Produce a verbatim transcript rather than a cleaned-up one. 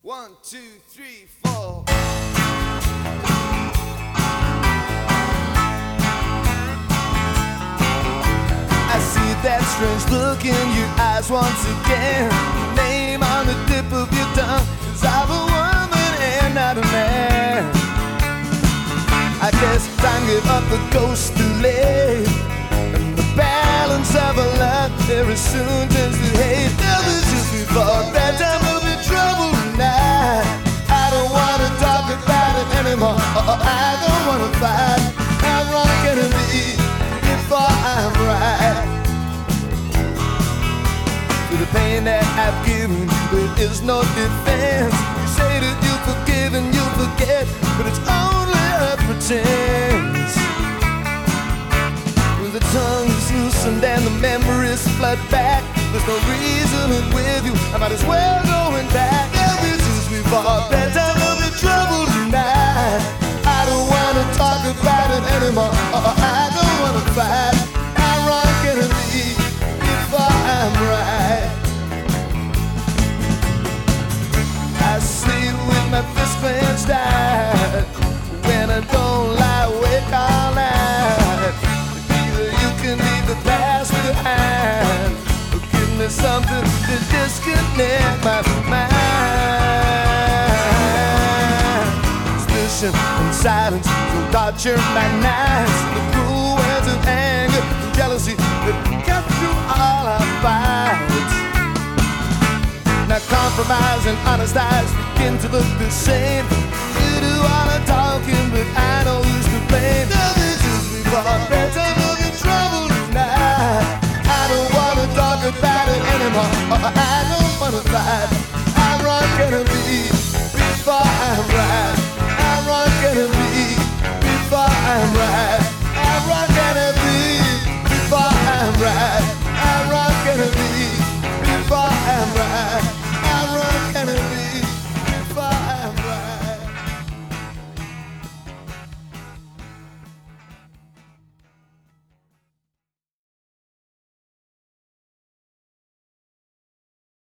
One, two, three, four. I see that strange look in your eyes once again. Name on the tip of your tongue is of a woman and not a man. I guess time give up the ghost delay, and the balance of a love very soon turns to hate. Never just before that time will be trouble tonight. I don't wanna talk about it anymore. I don't wanna fight. How wrong can it be before I'm right? To the pain that I've given, there is no defense. You say that you forgive and you forget, but it's only a pretense. When the tongue is loosened and the memories flood back, there's no reason I'm with you, I might as well going back. Ever since we fought, that time will be trouble tonight. I don't wanna talk about it anymore. I don't wanna fight. How wrong can it be before I'm right? I sleep with my fist clenched tight when I don't lie awake all night. Either you can leave the past behind, or give me something to disconnect my mind. Suspicion and silence will torture my nights. The cruel words of anger and jealousy that cut through all our fights. Now compromise and honest eyes begin to look the same. You do